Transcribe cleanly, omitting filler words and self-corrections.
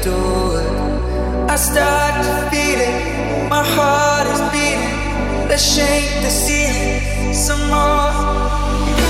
do it. I start to feel it, my heart is beating. Let's shake the ceiling some more.